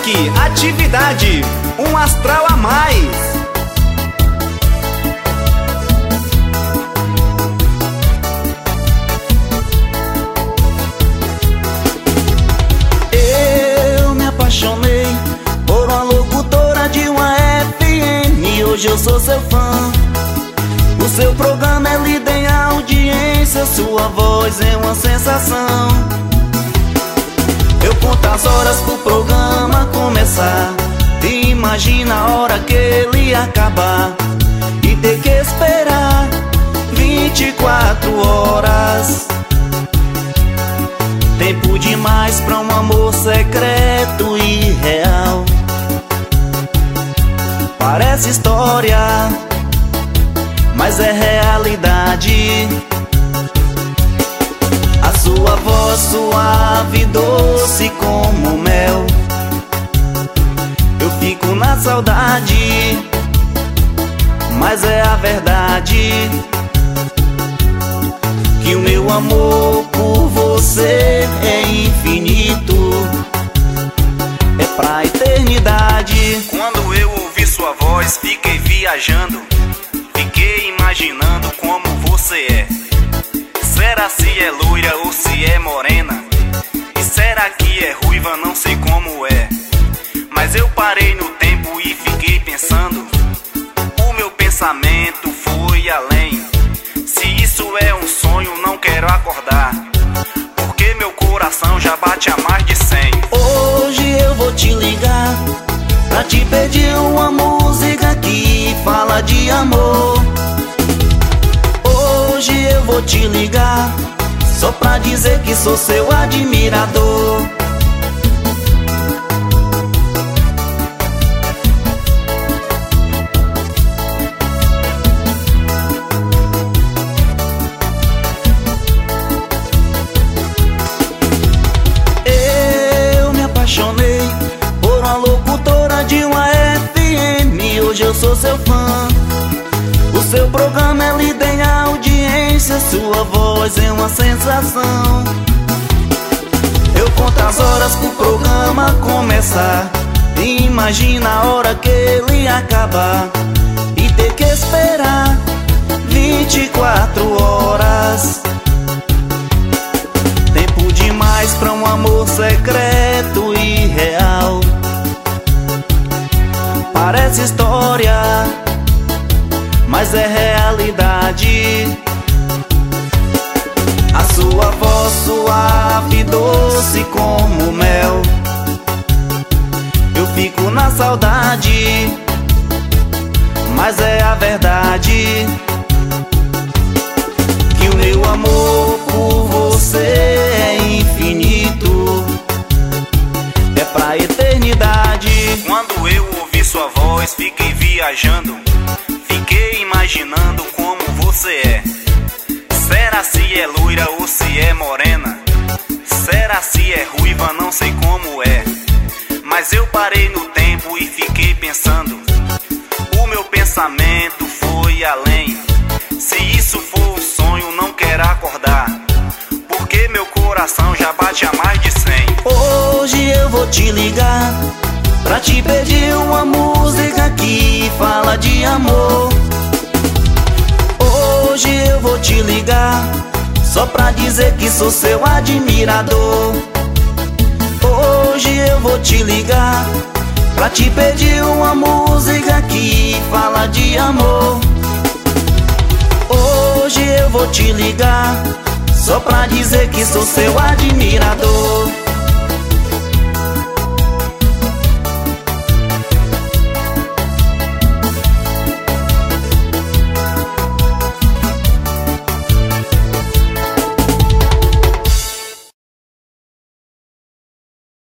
Destaque, atividade, um astral a mais. Eu me apaixonei por uma locutora de uma FM. Hoje eu sou seu fã. O seu programa é líder em audiência, sua voz é uma sensação. Eu conto as horas pro programa começar, e imagina a hora que ele acabar, e ter que esperar 24 horas. Tempo demais pra um amor secreto e real. Parece história, mas é realidade. A sua voz suave e doce como mel. Eu fico na saudade, mas é a verdade, que o meu amor por você é infinito, é pra eternidade. Quando eu ouvi sua voz, fiquei viajando, fiquei imaginando como você é. Será se é loira ou se é morena? E será que é ruiva? Não sei como é. Mas eu parei no tempo e fiquei pensando. O meu pensamento foi além. Se isso é um sonho, não quero acordar, porque meu coração já bate a mais de 100. Hoje eu vou te ligar pra te pedir uma música que fala de amor. Hoje eu vou te ligar só pra dizer que sou seu admirador. Eu me apaixonei por uma locutora de uma FM. Hoje eu sou seu fã. O seu programa é líder em audiência, sua voz é uma sensação. Eu conto as horas pro programa começar, e imagina a hora que ele acabar, e ter que esperar 24 horas. Tempo demais pra um amor secreto e real. Parece história, mas é realidade. A sua voz suave e doce como mel. Eu fico na saudade, mas é a verdade, que o meu amor por você é infinito, é pra eternidade. Quando eu ouvi sua voz, fiquei viajando, fiquei imaginando como você é. Será se é loira ou se é morena? Será se é ruiva? Não sei como é. Mas eu parei no tempo e fiquei pensando. O meu pensamento foi além. Se isso for um sonho, não quero acordar, porque meu coração já bate a mais de 100. Hoje eu vou te ligar pra te pedir uma música que fala de amor. Hoje eu vou te ligar só pra dizer que sou seu admirador. Hoje eu vou te ligar pra te pedir uma música que fala de amor. Hoje eu vou te ligar só pra dizer que sou seu admirador.